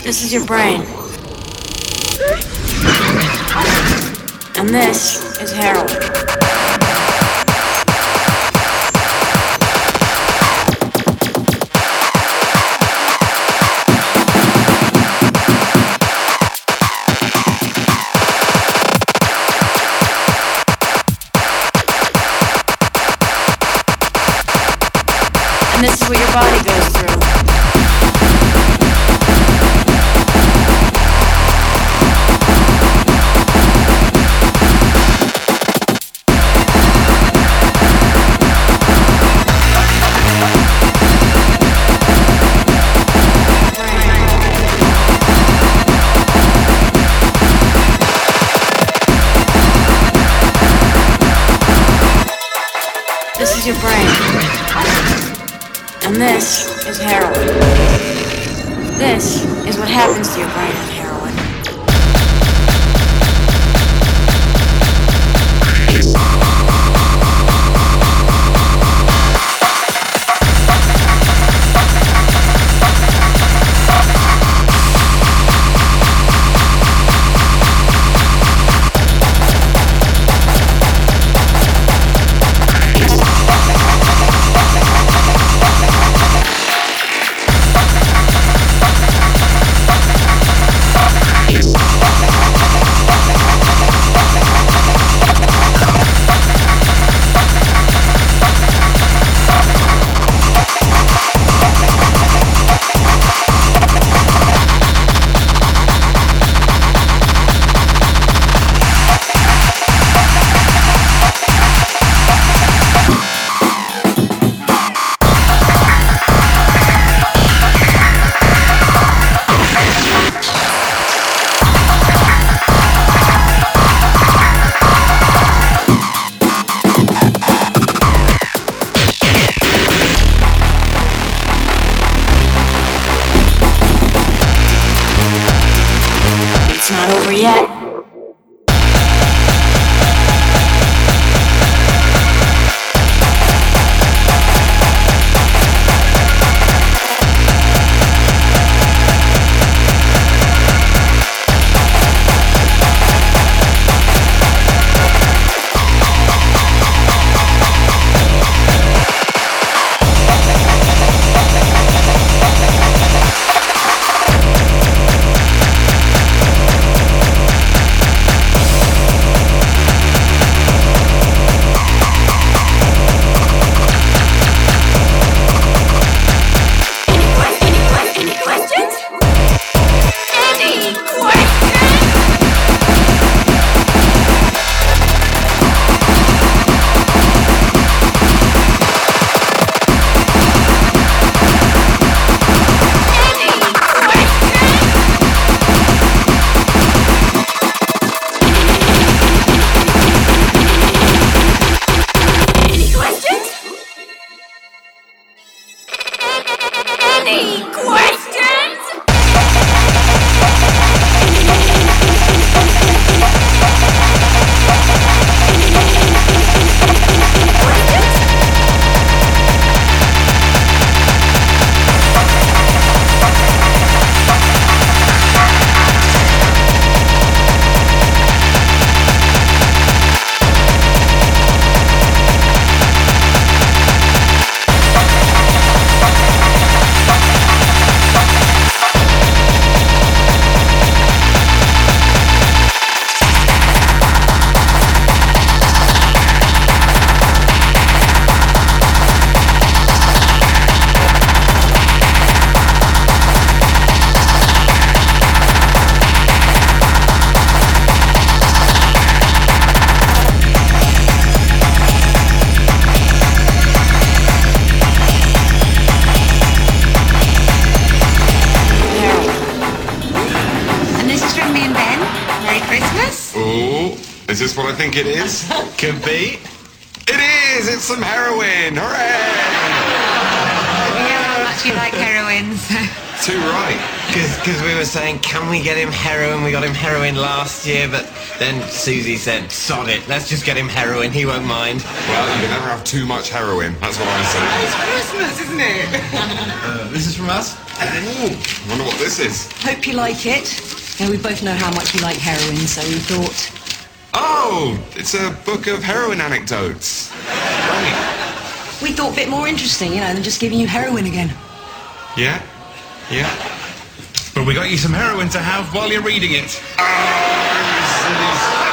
This is your brain. And this is heroin. And this is what your body goes through. This is your brain. And this is heroin. This is what happens to your brain with heroin. It's not over yet. Any questions? Is this what I think it is? Could be. It is! It's some heroin! Hooray! much you like heroin, so... Too right. Because we were saying, can we get him heroin? We got him heroin last year, but then Susie said, sod it, let's just get him heroin, he won't mind. Well, you can never have too much heroin. That's what I say. It's Christmas, isn't it? This is from us. Ooh, I wonder what this is. Hope you like it. Yeah, we both know how much you like heroin, so we thought... Oh, it's a book of heroin anecdotes. Right. We thought a bit more interesting, than just giving you heroin again. Yeah? Yeah? But we got you some heroin to have while you're reading it. Oh,